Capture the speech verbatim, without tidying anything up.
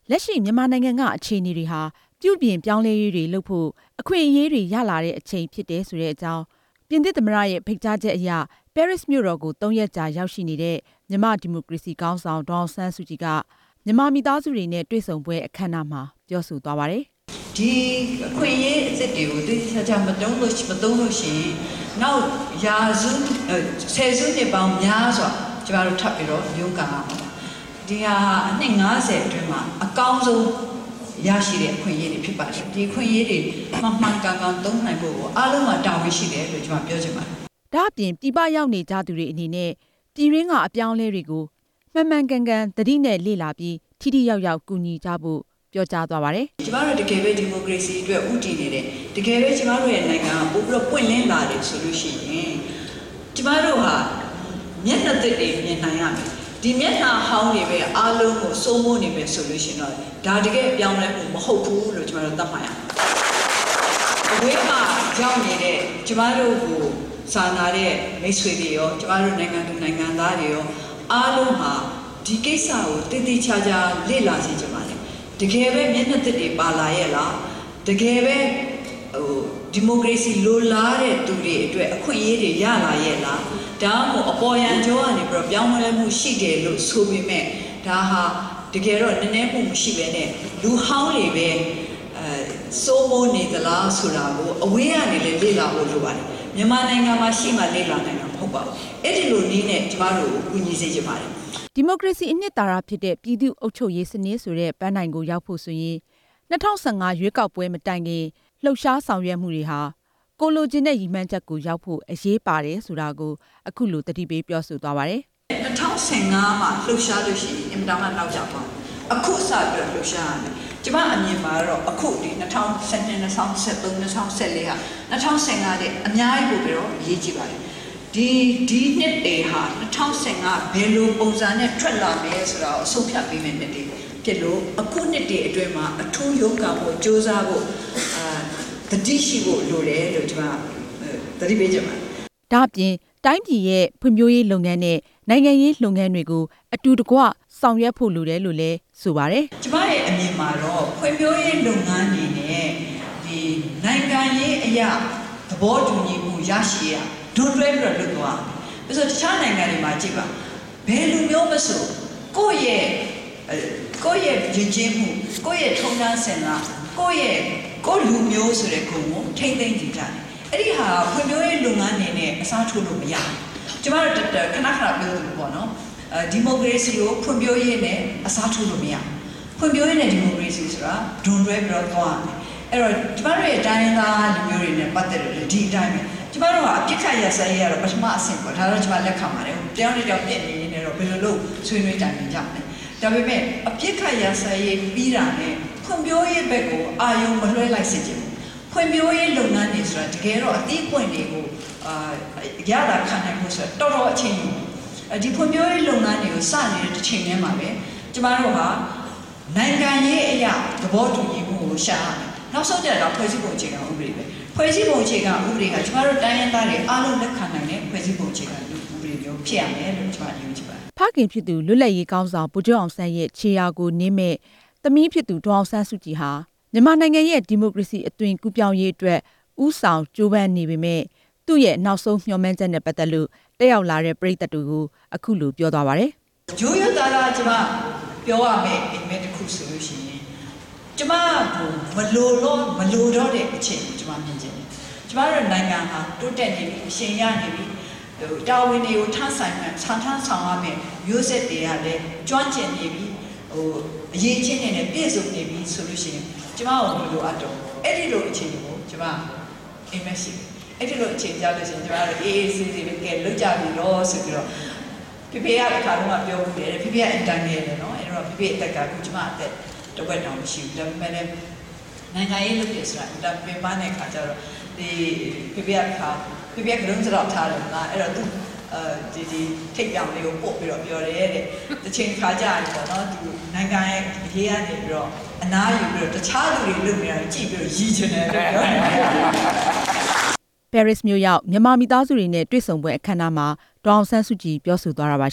လက်ရှိမြန်မာနိုင်ငံကအခြေအနေတွေဟာပြုပြင်ပြောင်းလဲရေးတွေလုပ်ဖို့အခွင့်အရေးတွေရလာတဲ့အချိန်ဖြစ်တယ်ဆိုတဲ့အကြောင်းပြင်သစ်သမ္မတရဲ့ဖိတ်ကြားချက်အရပဲရစ်မြို့တော်ကိုသုံးရက်ကြာရောက်ရှိနေတဲ့မြန်မာဒီမိုကရေစီခေါင်းဆောင်ဒေါ်အောင်ဆန်းစုကြည်ကမြန်မာမိသားစုတွေနဲ့တွေ့ဆုံပွဲအခမ်းအနားမှာပြောဆိုသွားပါတယ်။ဒီအခွင့်အရေးအစ်စ်တွေကိုသိချာချာမတုံးလို့မတုံးလို့ရှိရင်နောက်ရာစုဆယ်စုနှစ်ပေါင်းများစွာကျမတို့ထပ်ပြီးတော့ရုန်းကန်ရမှာ။ဒီဟာအနှစ်ငါးဆယ်အတွင်းမှာအကောင်းဆုံးရရှိတဲ့အခွင့်အရေးတွေဖြစ်ပါတယ်။ဒီအခွင့်အရေးတွေမှန်မှန်ကန်ကန်သုံးနိုင်ဖို့အားလုံးကတာဝန်ရှိတယ်လို့ကျွန်မပြောချင်ပါတယ်။ဒါ့အပြင်ပြည်ပရောက်နေကြသူတွေအနေနဲ့ပြည်ရင်းကအပြောင်းအလဲတွေကိုမှန်မှန်ကန်ကန်သတိနဲ့လေ့လာပြီးထိထိရောက်ရောက်ကူညီကြဖို့ပြောကြားသွားပါတယ်။ကျမတို့တကယ်ပဲဒီမိုကရေစီအတွက်ဥတည်နေတယ်။တကယ်ပဲကျမတို့ရဲ့နိုင်ငံကပိုပြီးတော့ပွင့်လင်းလာတယ်ဆိုလို့ရှိရင်ကျမတို့ဟာမျက်နှာသစ်တွေမြင်နိုင်ရမယ်။ဒီမျက်နှာဟောင်းတွေပဲအားလုံးကိုစိုးမိုးနေမယ်ဆိုလို့ရှိရင်တော့ဒါတကယ်ပြောင်းလဲမှုမဟုတ်ဘူးလို့ကျမတို့သတ်မှတ်ရမယ်။အဝေးမှာရောက်နေတဲ့ကျမတို့ကိုစာနာတဲ့မိတ်ဆွေတွေရောကျမတို့နိုင်ငံသူနိုင်ငံသားတွေရောအားလုံးဟာဒီကိစ္စကိုတည်တည်ချာချာလေ့လာစေချင်ပါတယ်တကယ်ပဲမျက်နှာသစ်တွေပါလာရဲ့လားတကယ်ပဲဟိုဒီမိုကရေစီလိုလားတဲ့သူတွေအတွက်အခွင့်အရေးတွေရလာရဲ့လားဒါမှမဟုတ်အပေါ်ယံကျောကနေပြီးတော့ပြောင်းလဲမှုရှိတယ်လို့ဆိုပေမဲ့ဒါဟာတကယ်တော့နည်းနည်းမှုမရှိပဲနဲ့လူဟောင်းတွေပဲအဲစိုးမိုးနေသလားဆိုတာကိုအဝေးကနေလည်းလေ့လာဖို့လိုပါတယ်မြန်မာနိုင်ငံမှာရှိမှလေ့လာနိုင်မှာမဟုတ်ပါဘူးအဲ့ဒီလိုနည်းနဲ့ကျမတို့ကိုကူညီစေချင်ပါတယ်ဒီမိုကရေစီအနှစ်သာရဖြစ်တဲ့ပြည်သူ့အုပ်ချုပ်ရေးစနစ်ဆိုတဲ့ပန်းတိုင်ကိုရောက်ဖို့ဆိုရင်၂၀၁၅ရွေးကောက်ပွဲမတိုင်ခင်လှုပ်ရှားဆောင်ရွက်မှုတွေဟာကိုလိုချင်တဲ့ရည်မှန်းချက်ကိုရောက်ဖို့အရေးပါတယ်ဆိုတာကိုအခုလိုတတိပေးပြောဆိုသွားပါတယ်၂၀၁၅မှာလှုပ်ရှားလို့ရှိရင်အင်တာမန်နောက်ကျပါအခုစပြီးလှုပ်ရှားရတယ်ကျမအမြင်မှာတော့အခုဒီ၂၀၁၂ ၂၀၁၃ ၂၀၁၄ဟာ၂၀၁၅တဲ့အများကြီးပို့ပြီးတော့ရေးကြည့်ပါတယ်ဒီဒီနှစ်တွေဟာ၂၀၁၅ဘယ်လိုပုံစံနဲ့ထွက်လာမယ်ဆိုတာကိုအဆုံးဖြတ်ပေးမယ်နှစ်တွေဖြစ်လို့အခုနှစ်တွေအတွင်းမှာအထူးရုန်းကန်ဖို့စ조사ဖို့အာတတိရှိဖို့လိုတယ်လို့ကျွန်မသတိပေးချင်ပါတယ်။ဒါ့အပြင်တိုင်းပြည်ရဲ့ဖွံ့ဖြိုးရေးလုပ်ငန်းနဲ့နိုင်ငံရေးလုပ်ငန်းတွေကိုအတူတကွဆောင်ရွက်ဖို့လိုတယ်လို့လည်းဆိုပါတယ်။ကျွန်မရဲ့အမြင်မှာတော့ဖွံ့ဖြိုးရေးလုပ်ငန်းတွေနဲ့ဒီနိုင်ငံရေးအရာသဘောတူညီမှုရရှိရဒွန်တွဲပြီးတော့လုပ်သွားတယ်။ဆိုတော့တခြားနိုင်ငံတွေမှာကြည့်ပါဘယ်လိုမျိုးမဆိုကိုယ့်ရဲ့ကိုယ့်ရဲ့ရည်ချင်းမှုကိုယ့်ရဲ့ထုံးတမ်းစင်လာကိုယ့်ရဲ့ကိုယ့်လူမျိုးဆိုတဲ့ဂုဏ်ကိုထိမ့်သိမ့်ကြည့်ကြတယ်။အဲ့ဒီဟာဖွံ့ဖြိုးရေးလုပ်ငန်းတွေနဲ့အစားထိုးလို့မရဘူး။ကျမတို့ခဏခဏပြောလို့ပေါ့နော်။အဲဒီမိုကရေစီကိုဖွံ့ဖြိုးရေးနဲ့အစားထိုးလို့မရဘူး။ဖွံ့ဖြိုးရေးနဲ့ဒီမိုကရေစီဆိုတာဒွန်တွဲပြီးတော့သွားတယ်။အဲ့တော့ကျမတို့ရဲ့တိုင်းရင်းသားလူမျိုးတွေနဲ့ပတ်သက်လို့ဒီအတိုင်းပဲကျမတို့ကအပြစ်ခတ်ရဆိုင်ရတော့ပထမအဆင့်ပေါ့ဒါတော့ကျမလက်ခံပါတယ်။တရားနဲ့တောင်ပြည့်နေနေတော့ဘယ်လိုလုပ်ဆွေးနွေးတိုင်ပင်ကြမလဲ။ဒါပေမဲ့အပြစ်ခတ်ရဆိုင်ရပြီးတာနဲ့ဖွံ့ဖြိုးရေးဘက်ကိုအာရုံမလွှဲလိုက်စေချင်ဘူးဖွံ့ဖြိုးရေးလုပ်ငန်းတွေဆိုတာတကယ်တော့အသီးပွင့်တွေကိုအာရတာခံနိုင်မှုဆိုတော့တော်တော်အချိန်ယူဒီဖွံ့ဖြိုးရေးလုပ်ငန်းတွေကိုစနေတဲ့တစ်ချိန်တည်းမှာပဲကျမတို့ဟာနိုင်ငံရေးအရာသဘောတူညီမှုကိုရှာရတယ်နောက်ဆုံးကျတော့ဖွဲ့စည်းပုံအခြေခံဥပဒေပဲဖွဲ့စည်းပုံအခြေခံဥပဒေကကျမတို့တိုင်းရင်းသားတွေအားလုံးလက်ခံနိုင်တဲ့ဖွဲ့စည်းပုံအခြေခံဥပဒေမျိုးဖြစ်ရမယ်လို့ကျမယုံကြည်ပါတယ်ဖခင်ဖြစ်သူလွတ်လပ်ရေးကောင်းဆောင်ဗိုလ်ချုပ်အောင်ဆန်းရဲ့ခြေရာကိုနင်းမဲ့သမီးဖြစ်သူဒေါ်အောင်ဆန်းစုကြည်ဟာမြန်မာနိုင်ငံရဲ့ဒီမိုကရေစီအသွင်ကူးပြောင်းရေးအတွက်ဥဆောင်ကြိုးပမ်းနေပေမဲ့သူ့ရဲ့နောက်ဆုံးမျှော်မှန်းချက်နဲ့ပတ်သက်လို့တက်ရောက်လာတဲ့ပရိသတ်တွေကိုအခုလိုပြောသွားပါတယ်။ရိုးရိုးသားသားကျမပြောရမယ်အိမ်မက်တစ်ခုဆိုလို့ရှိရင်ကျမကိုမလိုတော့မလိုတော့တဲ့အချိန်ကိုကျမမြင်ချင်တယ်။ကျမတို့နိုင်ငံဟာတိုးတက်နေပြီအရှင်ရနေပြီဟိုတာဝန်တွေကိုထမ်းဆိုင်မှဆန်းထမ်းဆောင်ရမယ်မျိုးဆက်တွေကလည်းကျွမ်းကျင်နေပြီဟိုအရေးချင်းနေနဲ့ပြည့်စုံနေပြီဆိုလို့ရှိရင်ကျမတို့လိုအပ်တော့အဲ့ဒီလိုအခြေအနေကိုကျမအိမ်မရှိအဲ့ဒီလိုအခြေအနေကြောင့်လို့ရှိရင်ကျမတို့အေးအေးဆေးဆေးပဲကဲလွတ်ကြပြီတော့ဆိုပြီးတော့ဖေဖေကတစ်ခါတော့ပြောဘူးတယ်ဖေဖေကအင်တာနက်လေနော်အဲ့တော့ဖေဖေအသက်ကအခုကျမအသက်တစ်ဝက်တောင်မရှိဘူးဒါပေမဲ့လည်းနိုင်ငံရေးလုပ်ရဆိုတာဒါပေမဲ့နဲ့ခါကျတော့ဒီဖေဖေကခါဖေဖေကလုံးစတော့ထားတယ်လားအဲ့တော့သူအဲဒီဒီထိတ်ပြောင်လေးကိုပို့ပြီးတော့ပြောတယ်တဲ့တစ်ချိန်ခါကြရင်ပေါ့နော်သူနိုင်ငံရဲ့အရေးရနေပြီးတော့အနားယူပြီးတော့တခြားလူတွေလုပ်နေတာကြည့်ပြီးတော့ရည်ချင်တယ်လို့ပြောတယ်ပဲရစ်မြို့ရောက်မြန်မာမိသားစုတွေနဲ့တွေ့ဆုံပွဲအခမ်းအနားမှာဒေါ်အောင်ဆန်းစုကြည်ပြောဆိုသွားတာပါ